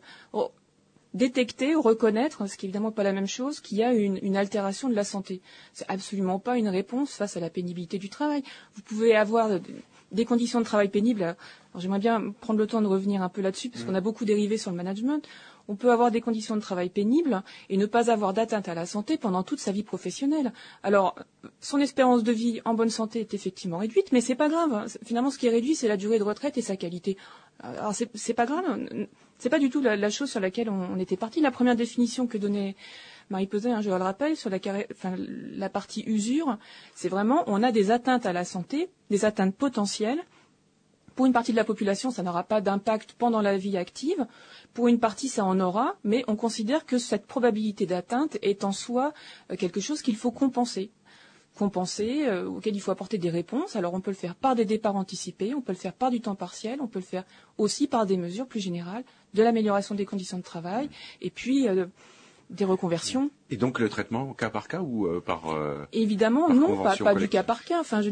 détecter ou reconnaître, ce qui est évidemment pas la même chose, qu'il y a une altération de la santé. C'est absolument pas une réponse face à la pénibilité du travail. Vous pouvez avoir des conditions de travail pénibles. Alors, j'aimerais bien prendre le temps de revenir un peu là-dessus, parce qu'on a beaucoup dérivé sur le management. On peut avoir des conditions de travail pénibles et ne pas avoir d'atteinte à la santé pendant toute sa vie professionnelle. Alors, son espérance de vie en bonne santé est effectivement réduite, mais c'est pas grave. Finalement, ce qui est réduit, c'est la durée de retraite et sa qualité. Alors, c'est pas grave. C'est pas du tout la chose sur laquelle on était parti. La première définition que donnait Marie-Pesé, je le rappelle, sur la partie usure, c'est vraiment, on a des atteintes à la santé, des atteintes potentielles. Pour une partie de la population, ça n'aura pas d'impact pendant la vie active. Pour une partie, ça en aura, mais on considère que cette probabilité d'atteinte est en soi quelque chose qu'il faut compenser, auquel il faut apporter des réponses. Alors on peut le faire par des départs anticipés, on peut le faire par du temps partiel, on peut le faire aussi par des mesures plus générales, de l'amélioration des conditions de travail, et puis des reconversions. Et donc le traitement au cas par cas ou Évidemment, par non, pas du collective. cas par cas. Moi,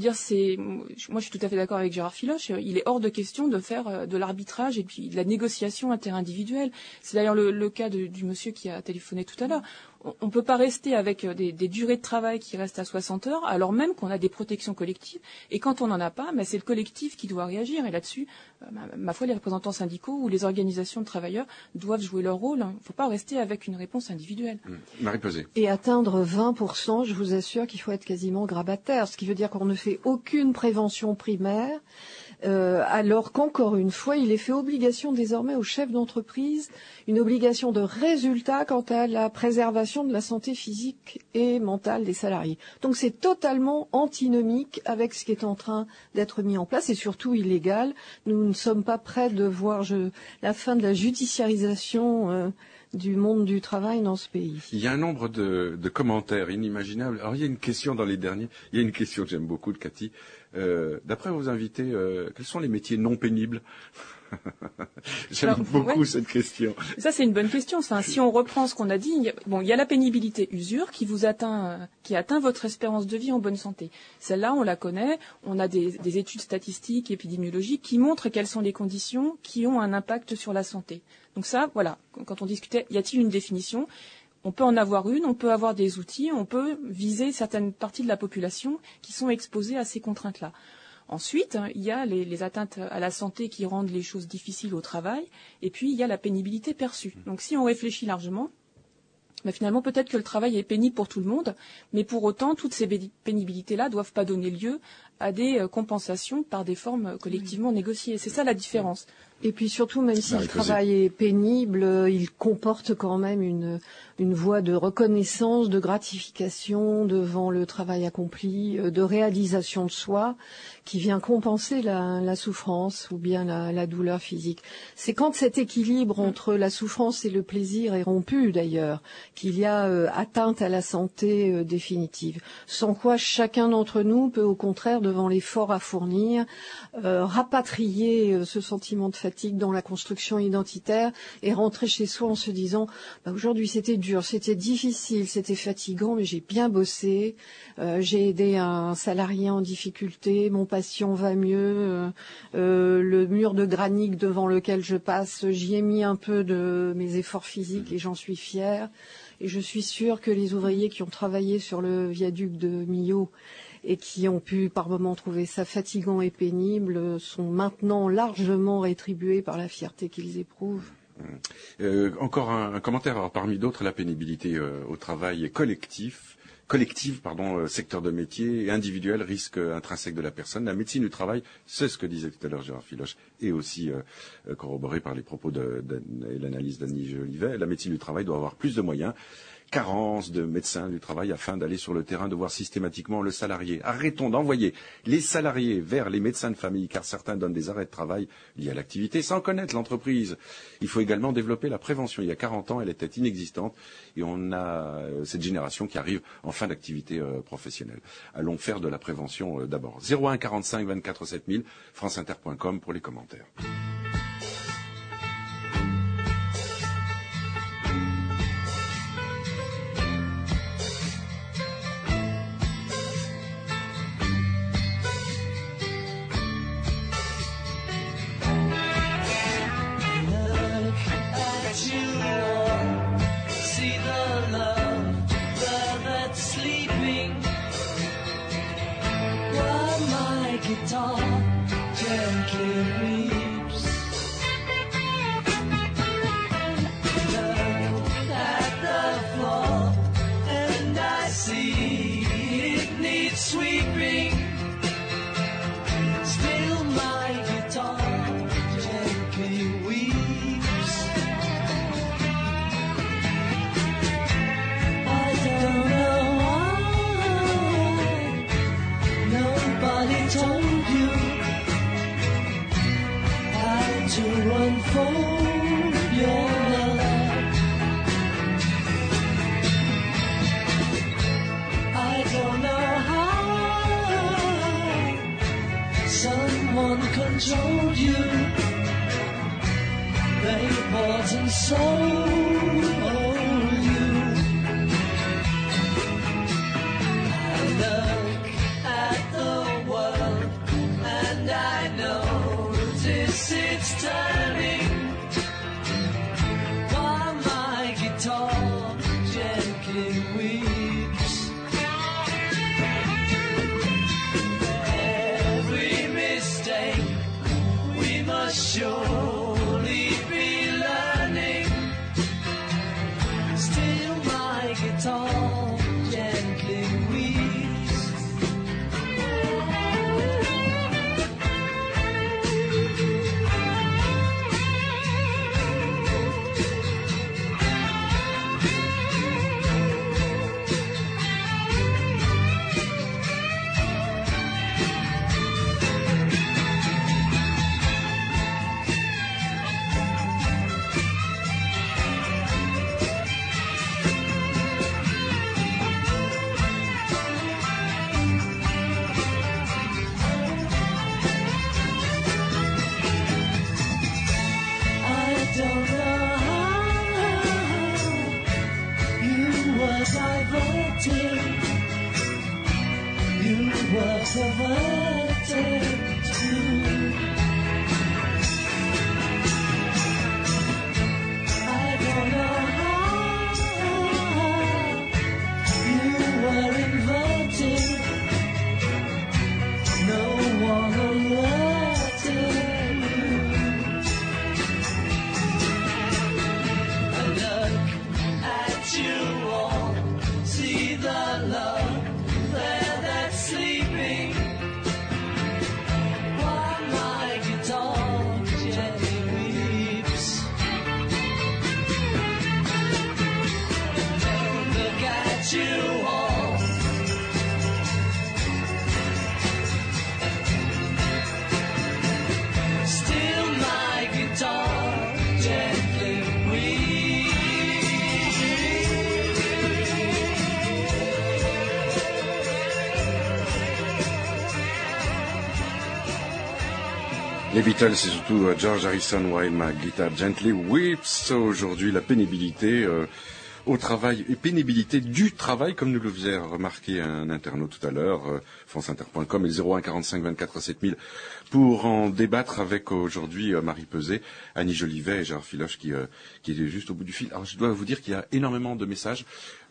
je suis tout à fait d'accord avec Gérard Filoche. Il est hors de question de faire de l'arbitrage et puis de la négociation interindividuelle. C'est d'ailleurs le cas du monsieur qui a téléphoné tout à l'heure. On ne peut pas rester avec des durées de travail qui restent à 60 heures, alors même qu'on a des protections collectives. Et quand on n'en a pas, c'est le collectif qui doit réagir. Et là-dessus, ma foi, les représentants syndicaux ou les organisations de travailleurs doivent jouer leur rôle. Il ne faut pas rester avec une réponse individuelle. Marie-Pesé. Et atteindre 20%, je vous assure qu'il faut être quasiment grabataire, ce qui veut dire qu'on ne fait aucune prévention primaire, alors qu'encore une fois, il est fait obligation désormais aux chefs d'entreprise, une obligation de résultat quant à la préservation de la santé physique et mentale des salariés. Donc c'est totalement antinomique avec ce qui est en train d'être mis en place et surtout illégal. Nous ne sommes pas près de voir la fin de la judiciarisation du monde du travail dans ce pays. Il y a un nombre de commentaires inimaginables. Alors il y a une question dans les derniers. Il y a une question que j'aime beaucoup de Cathy. D'après vos invités, quels sont les métiers non pénibles? J'aime beaucoup cette question. Ça, c'est une bonne question. Si on reprend ce qu'on a dit, il y a la pénibilité usure qui atteint votre espérance de vie en bonne santé. Celle-là, on la connaît. On a des études statistiques, épidémiologiques qui montrent quelles sont les conditions qui ont un impact sur la santé. Donc ça, voilà. Quand on discutait, y a-t-il une définition? On peut en avoir une, on peut avoir des outils, on peut viser certaines parties de la population qui sont exposées à ces contraintes-là. Ensuite, il y a les atteintes à la santé qui rendent les choses difficiles au travail, et puis il y a la pénibilité perçue. Donc si on réfléchit largement, finalement peut-être que le travail est pénible pour tout le monde, mais pour autant toutes ces pénibilités-là ne doivent pas donner lieu à des compensations par des formes collectivement négociées. C'est ça la différence. Et puis surtout, même si le travail est pénible, il comporte quand même une voie de reconnaissance, de gratification devant le travail accompli, de réalisation de soi, qui vient compenser la souffrance ou bien la douleur physique. C'est quand cet équilibre entre la souffrance et le plaisir est rompu, d'ailleurs, qu'il y a atteinte à la santé définitive. Sans quoi chacun d'entre nous peut, au contraire, devant l'effort à fournir, rapatrier ce sentiment de fatigue dans la construction identitaire et rentrer chez soi en se disant aujourd'hui c'était dur, c'était difficile, c'était fatigant, mais j'ai bien bossé, j'ai aidé un salarié en difficulté, mon patient va mieux, le mur de granit devant lequel je passe, j'y ai mis un peu de mes efforts physiques et j'en suis fière. Et je suis sûre que les ouvriers qui ont travaillé sur le viaduc de Millau et qui ont pu par moments trouver ça fatigant et pénible sont maintenant largement rétribués par la fierté qu'ils éprouvent. Encore un commentaire, alors, parmi d'autres, la pénibilité au travail est collective, secteur de métier et individuel, risque intrinsèque de la personne. La médecine du travail, c'est ce que disait tout à l'heure Gérard Filoche, et aussi corroboré par les propos et l'analyse d'Annie Jolivet. La médecine du travail doit avoir plus de moyens. Carence de médecins du travail afin d'aller sur le terrain, de voir systématiquement le salarié. Arrêtons d'envoyer les salariés vers les médecins de famille, car certains donnent des arrêts de travail liés à l'activité sans connaître l'entreprise. Il faut également développer la prévention. Il y a 40 ans, elle était inexistante et on a cette génération qui arrive en fin d'activité professionnelle. Allons faire de la prévention d'abord. 01 45 24 7000, franceinter.com pour les commentaires. Controlled you, they bought and sold you. I look at the world and I notice it's turning. While my guitar gently weeps. Every mistake we must surely be learning. Still my guitar gently weeps. Perverted too. I don't know how you were inverted. No one alerted you. I look at you all, see the love there that's sleeping. Les Beatles, c'est surtout George Harrison, While My Guitar Gently Weeps. Aujourd'hui, la pénibilité au travail et pénibilité du travail, comme nous le faisait remarquer un internaute tout à l'heure, franceinter.com et 01 45 24 7000, pour en débattre avec aujourd'hui Marie Peset, Annie Jolivet et Gérard Filoche qui est juste au bout du fil. Alors je dois vous dire qu'il y a énormément de messages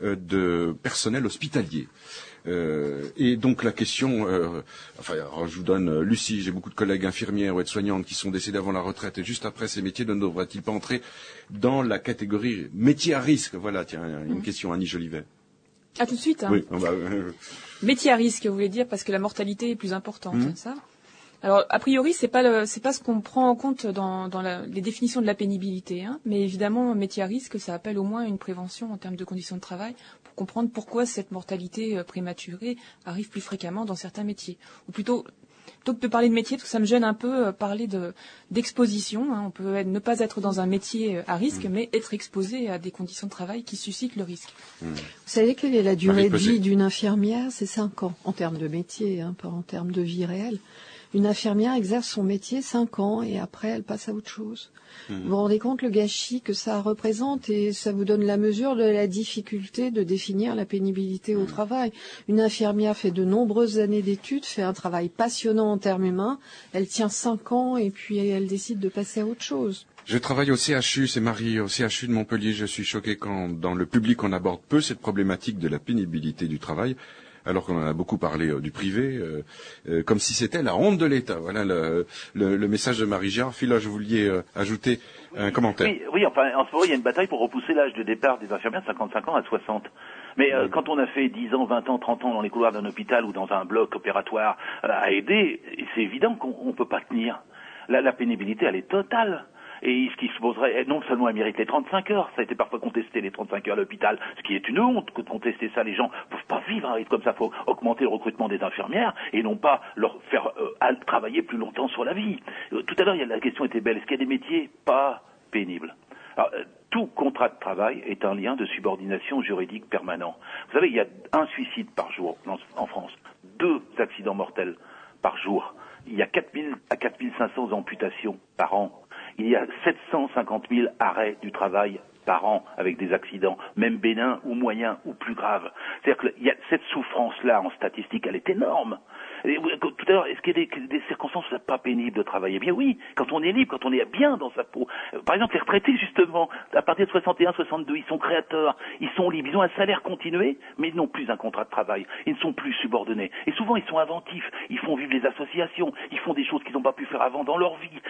de personnel hospitalier. Et donc la question, alors je vous donne Lucie, j'ai beaucoup de collègues infirmières ou aides-soignantes qui sont décédées avant la retraite et juste après ces métiers ne devraient-ils pas entrer dans la catégorie métier à risque? Voilà, tiens, une question, Annie Jolivet. Ah, tout de suite, hein. Oui, Métier à risque, vous voulez dire, parce que la mortalité est plus importante, ça? Alors, a priori, c'est pas ce qu'on prend en compte dans les définitions de la pénibilité, hein. Mais évidemment, métier à risque, ça appelle au moins une prévention en termes de conditions de travail pour comprendre pourquoi cette mortalité prématurée arrive plus fréquemment dans certains métiers. Ou plutôt que de parler de métier, parce que ça me gêne un peu, parler d'exposition, hein. On peut ne pas être dans un métier à risque, mais être exposé à des conditions de travail qui suscitent le risque. Vous savez quelle est la durée de vie d'une infirmière? C'est 5 ans, en termes de métier, hein, pas en termes de vie réelle. Une infirmière exerce son métier 5 ans et après elle passe à autre chose. Vous vous rendez compte le gâchis que ça représente et ça vous donne la mesure de la difficulté de définir la pénibilité au travail. Une infirmière fait de nombreuses années d'études, fait un travail passionnant en termes humains, elle tient 5 ans et puis elle décide de passer à autre chose. Je travaille au CHU, c'est Marie, au CHU de Montpellier. Je suis choqué quand dans le public on aborde peu cette problématique de la pénibilité du travail, alors qu'on en a beaucoup parlé du privé, comme si c'était la honte de l'État. Voilà le message de Marie. Gérard Filoche, vous vouliez ajouter un commentaire. Oui, enfin, en ce moment, il y a une bataille pour repousser l'âge de départ des infirmières de 55 ans à 60. Mais quand on a fait 10 ans, 20 ans, 30 ans dans les couloirs d'un hôpital ou dans un bloc opératoire à aider, c'est évident qu'on peut pas tenir. La pénibilité, elle est totale. Et ce qui se poserait, non seulement elle mérite les 35 heures, ça a été parfois contesté les 35 heures à l'hôpital, ce qui est une honte que de contester ça, les gens ne peuvent pas vivre un rythme comme ça, il faut augmenter le recrutement des infirmières et non pas leur faire travailler plus longtemps sur la vie. Tout à l'heure, la question était belle, est-ce qu'il y a des métiers pas pénibles? Alors, tout contrat de travail est un lien de subordination juridique permanent. Vous savez, il y a 1 suicide par jour en France, 2 accidents mortels par jour, il y a 4000 à 4500 amputations par an. Il y a 750 000 arrêts du travail par an avec des accidents, même bénins ou moyens ou plus graves. C'est-à-dire qu'il y a cette souffrance-là en statistique, elle est énorme. Et, tout à l'heure, est-ce qu'il y a des circonstances pas pénibles de travailler? Eh bien oui, quand on est libre, quand on est bien dans sa peau. Par exemple, les retraités, justement, à partir de 61, 62, ils sont créateurs, ils sont libres, ils ont un salaire continué, mais ils n'ont plus un contrat de travail, ils ne sont plus subordonnés. Et souvent, ils sont inventifs, ils font vivre les associations, ils font des choses qu'ils n'ont pas pu faire avant dans leur vie,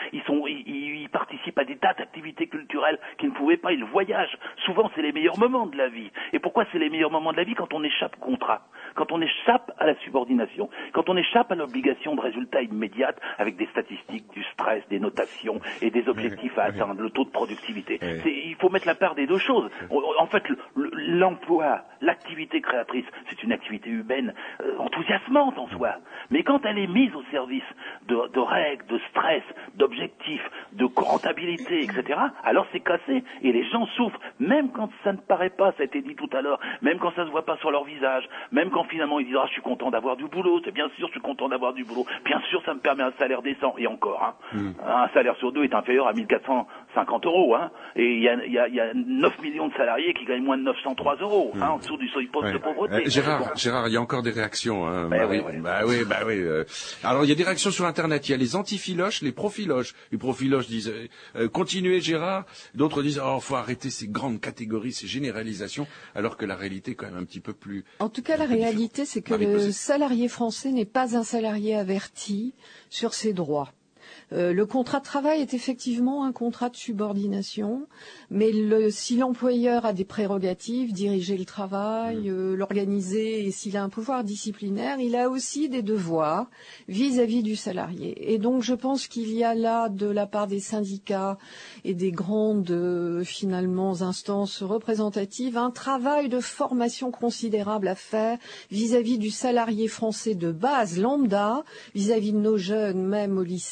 ils participent à des tas d'activités culturelles qu'ils ne pouvaient pas, ils voyagent. Souvent, c'est les meilleurs moments de la vie. Et pourquoi c'est les meilleurs moments de la vie? Quand on échappe au contrat, quand on échappe à la subordination, quand on échappe à l'obligation de résultats immédiats avec des statistiques, du stress, des notations et des objectifs à atteindre, le taux de productivité. Il faut mettre la part des deux choses. En fait, l'emploi, l'activité créatrice, c'est une activité humaine enthousiasmante en soi. Mais quand elle est mise au service de règles, de stress, d'objectifs, de rentabilité, etc., alors c'est cassé et les gens souffrent, même quand ça ne paraît pas, ça a été dit tout à l'heure, même quand ça se voit pas sur leur visage, même quand finalement ils disent « Ah, je suis content d'avoir du boulot, c'est bien sûr, je suis content d'avoir du boulot, bien sûr, ça me permet un salaire décent. » Et encore, un salaire sur 2 est inférieur à 1450 €, hein, et il y a 9 millions de salariés qui gagnent moins de 903 €, en dessous du seuil de pauvreté. Gérard, il y a encore des réactions, hein, Marie. Bah oui. Alors, il y a des réactions sur Internet, il y a les anti-filoches, les pro-filoches. Les pro-filoches disent continuez Gérard, d'autres disent faut arrêter ces grandes catégories, ces généralisations, alors que la réalité est quand même un petit peu plus... En tout cas, la réalité, c'est que le salarié français n'est pas un salarié averti sur ses droits. Le contrat de travail est effectivement un contrat de subordination, mais si l'employeur a des prérogatives, diriger le travail, l'organiser, et s'il a un pouvoir disciplinaire, il a aussi des devoirs vis-à-vis du salarié. Et donc je pense qu'il y a là, de la part des syndicats et des grandes finalement instances représentatives, un travail de formation considérable à faire vis-à-vis du salarié français de base lambda, vis-à-vis de nos jeunes, même au lycée,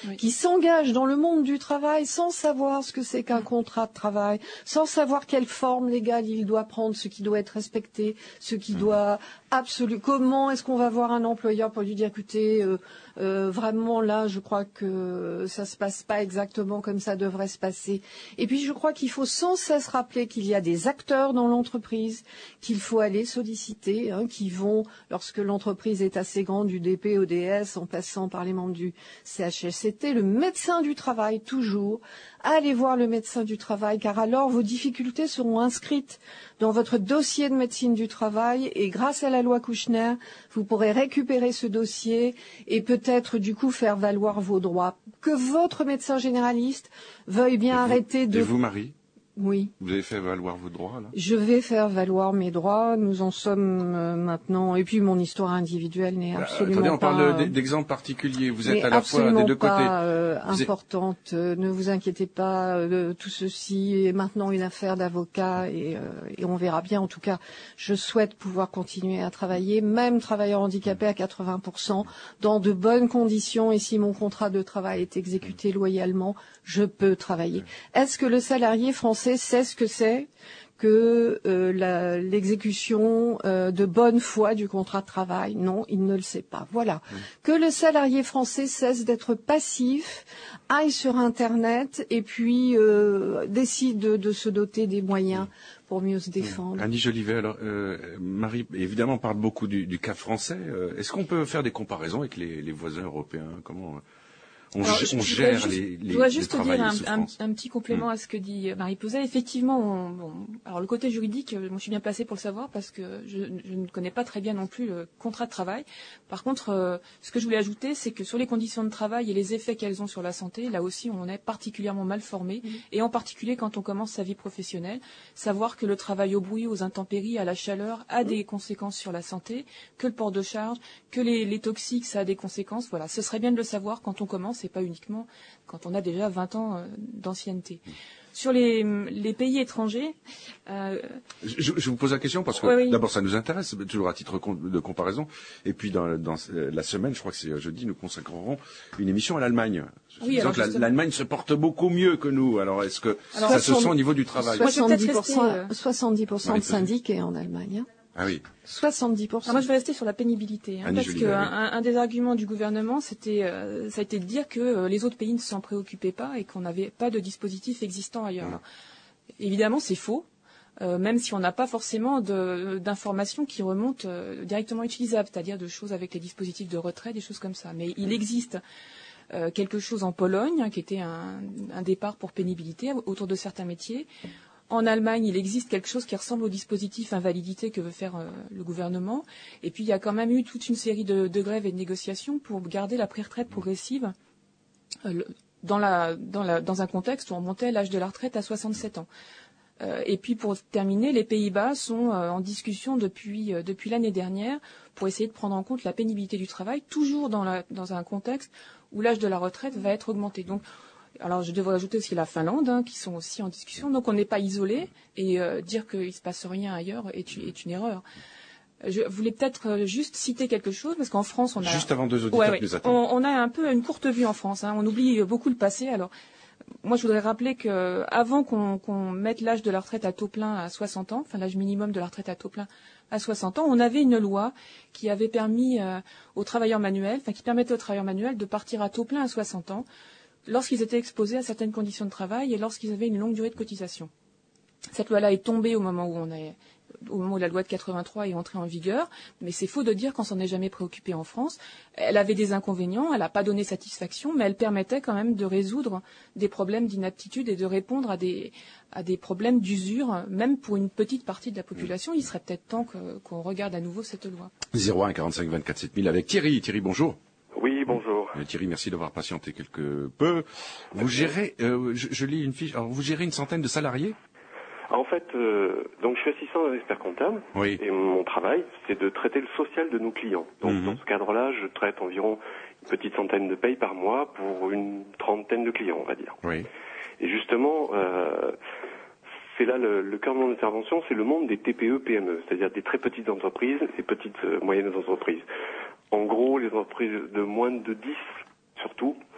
qui s'engagent dans le monde du travail sans savoir ce que c'est qu'un contrat de travail, sans savoir quelle forme légale il doit prendre, ce qui doit être respecté, ce qui doit comment est-ce qu'on va voir un employeur pour lui dire, écoutez, vraiment là, je crois que ça se passe pas exactement comme ça devrait se passer. Et puis je crois qu'il faut sans cesse rappeler qu'il y a des acteurs dans l'entreprise qu'il faut aller solliciter, qui vont, lorsque l'entreprise est assez grande, du DP au DS, en passant par les membres du CHSCT, le médecin du travail toujours. Allez voir le médecin du travail, car alors vos difficultés seront inscrites dans votre dossier de médecine du travail et grâce à la loi Kouchner, vous pourrez récupérer ce dossier et peut-être du coup faire valoir vos droits. Que votre médecin généraliste veuille bien arrêter de... Et vous, Marie ? Oui. Vous avez fait valoir vos droits, là ? Je vais faire valoir mes droits. Nous en sommes maintenant. Et puis mon histoire individuelle n'est absolument attendez, on pas. parle d'exemples particuliers. Vous êtes à la fois des deux côtés. Importante. Ne vous inquiétez pas. Tout ceci est maintenant une affaire d'avocat et on verra bien. En tout cas, je souhaite pouvoir continuer à travailler, même travailleur handicapé à 80%, dans de bonnes conditions. Et si mon contrat de travail est exécuté loyalement, je peux travailler. Est-ce que le salarié français sait ce que c'est que l'exécution de bonne foi du contrat de travail? Non, il ne le sait pas. Voilà. Que le salarié français cesse d'être passif, aille sur Internet et puis décide de se doter des moyens pour mieux se défendre. Annie Jolivet, alors Marie, évidemment, parle beaucoup du cas français. Est-ce qu'on peut faire des comparaisons avec les voisins européens? Comment on gère les Je dois juste travail, dire un petit complément à ce que dit Marie Peuzet. Effectivement, alors le côté juridique, moi je suis bien placée pour le savoir parce que je ne connais pas très bien non plus le contrat de travail. Par contre, ce que je voulais ajouter, c'est que sur les conditions de travail et les effets qu'elles ont sur la santé, là aussi on est particulièrement mal formé, et en particulier quand on commence sa vie professionnelle, savoir que le travail au bruit, aux intempéries, à la chaleur a des conséquences sur la santé, que le port de charge, que les toxiques, ça a des conséquences. Voilà, ce serait bien de le savoir quand on commence et pas uniquement quand on a déjà 20 ans d'ancienneté. Sur les pays étrangers... Je vous pose la question parce que oui. D'abord ça nous intéresse, toujours à titre de comparaison, et puis dans la semaine, je crois que c'est jeudi, nous consacrerons une émission à l'Allemagne. Oui, alors l'Allemagne se porte beaucoup mieux que nous, alors est-ce que ça se sent au niveau du travail? 70% de syndiqués en Allemagne. Ah oui. 70%. Alors moi, je vais rester sur la pénibilité, parce que un des arguments du gouvernement, ça a été de dire que les autres pays ne s'en préoccupaient pas et qu'on n'avait pas de dispositif existant ailleurs. Alors, évidemment, c'est faux, même si on n'a pas forcément d'informations qui remontent directement utilisables, c'est-à-dire de choses avec les dispositifs de retrait, des choses comme ça. Mais il existe quelque chose en Pologne, qui était un départ pour pénibilité autour de certains métiers. En Allemagne, il existe quelque chose qui ressemble au dispositif invalidité que veut faire le gouvernement. Et puis, il y a quand même eu toute une série de grèves et de négociations pour garder la pré-retraite progressive dans un contexte où on montait l'âge de la retraite à 67 ans. Et puis, pour terminer, les Pays-Bas sont en discussion depuis l'année dernière pour essayer de prendre en compte la pénibilité du travail, toujours dans un contexte où l'âge de la retraite va être augmenté. Donc, alors, je devrais ajouter aussi la Finlande, qui sont aussi en discussion. Donc, on n'est pas isolé et dire qu'il ne se passe rien ailleurs est une erreur. Je voulais peut-être juste citer quelque chose parce qu'en France, on a juste avant deux auditeurs qui nous attendent. On a un peu une courte vue en France. On oublie beaucoup le passé. Alors, moi, je voudrais rappeler que avant qu'on mette l'âge de la retraite à taux plein à 60 ans, enfin l'âge minimum de la retraite à taux plein à 60 ans, on avait une loi qui avait permis aux travailleurs manuels, qui permettait aux travailleurs manuels de partir à taux plein à 60 ans. Lorsqu'ils étaient exposés à certaines conditions de travail et lorsqu'ils avaient une longue durée de cotisation. Cette loi-là est tombée au moment où la loi de 83 est entrée en vigueur, mais c'est faux de dire qu'on s'en est jamais préoccupé en France. Elle avait des inconvénients, elle n'a pas donné satisfaction, mais elle permettait quand même de résoudre des problèmes d'inaptitude et de répondre à des problèmes d'usure, même pour une petite partie de la population. Il serait peut-être temps qu'on regarde à nouveau cette loi. 01 45 24 7000 avec Thierry. Thierry, bonjour. Oui, bonjour. Thierry, merci d'avoir patienté quelque peu. Vous gérez, je lis une fiche, alors vous gérez une centaine de salariés? En fait, donc je suis assistant expert comptable. Oui. Et mon travail, c'est de traiter le social de nos clients. Donc dans ce cadre-là, je traite environ une petite centaine de payes par mois pour une trentaine de clients, on va dire. Oui. Et justement, c'est là le cœur de mon intervention, c'est le monde des TPE-PME, c'est-à-dire des très petites entreprises et petites moyennes entreprises. En gros, les entreprises de moins de 10, surtout,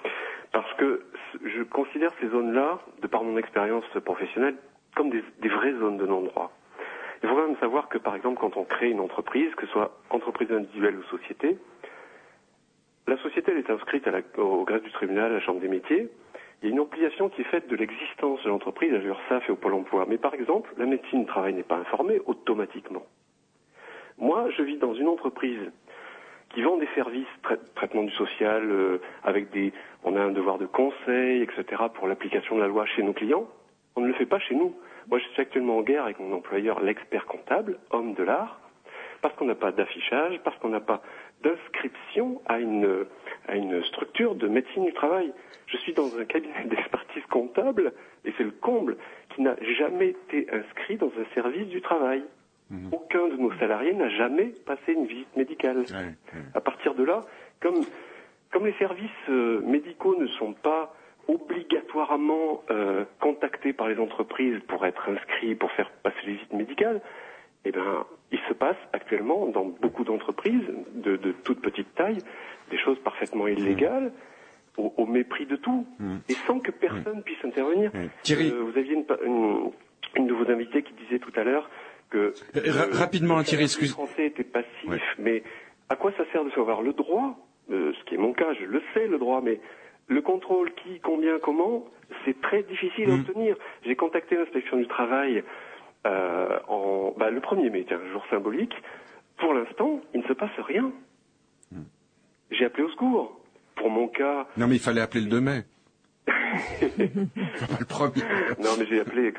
Parce que je considère ces zones-là, de par mon expérience professionnelle, comme des vraies zones de non-droit. Il faut quand même savoir que, par exemple, quand on crée une entreprise, que ce soit entreprise individuelle ou société, la société elle est inscrite au greffe du tribunal, à la Chambre des métiers. Il y a une obligation qui est faite de l'existence de l'entreprise à l'URSSAF et au Pôle emploi. Mais par exemple, la médecine du travail n'est pas informée automatiquement. Moi, je vis dans une entreprise qui vend des services, traitement du social, on a un devoir de conseil, etc. pour l'application de la loi chez nos clients. On ne le fait pas chez nous. Moi, je suis actuellement en guerre avec mon employeur, l'expert comptable, homme de l'art, parce qu'on n'a pas d'affichage, parce qu'on n'a pas d'inscription à une structure de médecine du travail. Je suis dans un cabinet d'expertise comptable, et c'est le comble, qui n'a jamais été inscrit dans un service du travail. Aucun de nos salariés n'a jamais passé une visite médicale. À partir de là, comme les services médicaux ne sont pas obligatoirement contactés par les entreprises pour être inscrits, pour faire passer les visites médicales, eh ben, il se passe actuellement dans beaucoup d'entreprises de toute petite taille des choses parfaitement illégales au mépris de tout et sans que personne puisse intervenir. Thierry, vous aviez une de vos invités qui disait tout à l'heure que rapidement, Thierry, les Français étaient passifs, mais à quoi ça sert de savoir le droit, ce qui est mon cas, je le sais le droit, mais le contrôle, qui, combien, comment, c'est très difficile à obtenir. J'ai contacté l'inspection du travail le 1er mai, tiens, jour symbolique. Pour l'instant, il ne se passe rien. J'ai appelé au secours. Pour mon cas... Non, mais il fallait appeler le 2 mai. Pas le premier. Non, mais j'ai appelé,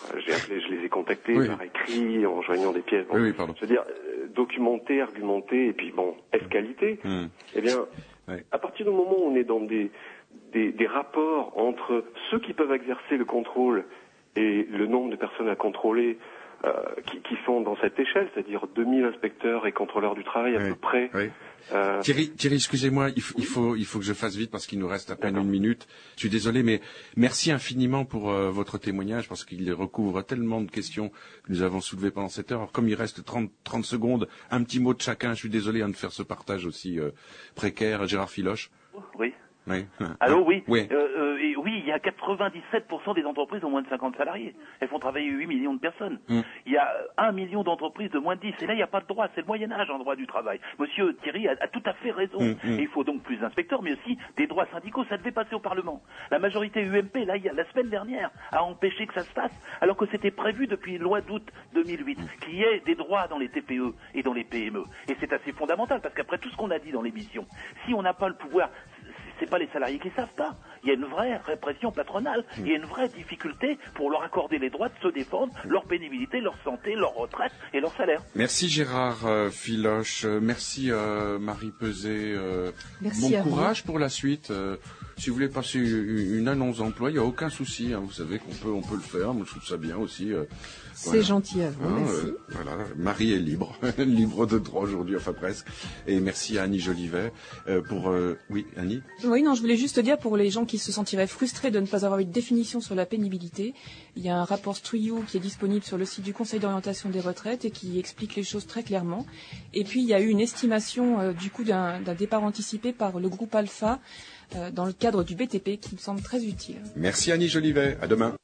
je les ai contactés par écrit, en joignant des pièces. Bon, oui, pardon. Je veux dire, documenter, argumenter, et puis bon, escalité. Eh bien, à partir du moment où on est dans des rapports entre ceux qui peuvent exercer le contrôle et le nombre de personnes à contrôler qui sont dans cette échelle, c'est-à-dire 2000 inspecteurs et contrôleurs du travail à peu près. Thierry, excusez-moi, il faut que je fasse vite parce qu'il nous reste à peine une minute. Je suis désolé, mais merci infiniment pour votre témoignage parce qu'il recouvre tellement de questions que nous avons soulevées pendant cette heure. Alors, comme il reste 30 secondes, un petit mot de chacun. Je suis désolé de faire ce partage aussi précaire. Gérard Filoche. Oui. Oui. Allô, oui. Oui. Oui, il y a 97% des entreprises ont moins de 50 salariés. Elles font travailler 8 millions de personnes. Il y a 1 million d'entreprises de moins de 10. Et là, il n'y a pas de droit. C'est le Moyen-Âge en droit du travail. Monsieur Thierry a tout à fait raison. Et il faut donc plus d'inspecteurs, mais aussi des droits syndicaux. Ça devait passer au Parlement. La majorité UMP, là, la semaine dernière, a empêché que ça se fasse, alors que c'était prévu depuis la loi d'août 2008, qu'il y ait des droits dans les TPE et dans les PME. Et c'est assez fondamental, parce qu'après tout ce qu'on a dit dans l'émission, si on n'a pas le pouvoir... C'est pas les salariés qui savent pas. Il y a une vraie répression patronale. Il y a une vraie difficulté pour leur accorder les droits de se défendre, leur pénibilité, leur santé, leur retraite et leur salaire. Merci Gérard Filoche. Merci Marie Peset. Merci bon courage pour la suite. Si vous voulez passer une annonce d'emploi, il n'y a aucun souci. Vous savez qu'on peut le faire. Moi, je trouve ça bien aussi. C'est gentil à vous, merci. Voilà, Marie est libre, libre de droit aujourd'hui, enfin presque. Et merci à Annie Jolivet pour... Oui, Annie ? Oui, non, je voulais juste dire pour les gens qui se sentiraient frustrés de ne pas avoir eu de définition sur la pénibilité, il y a un rapport Struyou qui est disponible sur le site du Conseil d'orientation des retraites et qui explique les choses très clairement. Et puis, il y a eu une estimation du coût d'un départ anticipé par le groupe Alpha dans le cadre du BTP qui me semble très utile. Merci Annie Jolivet, à demain.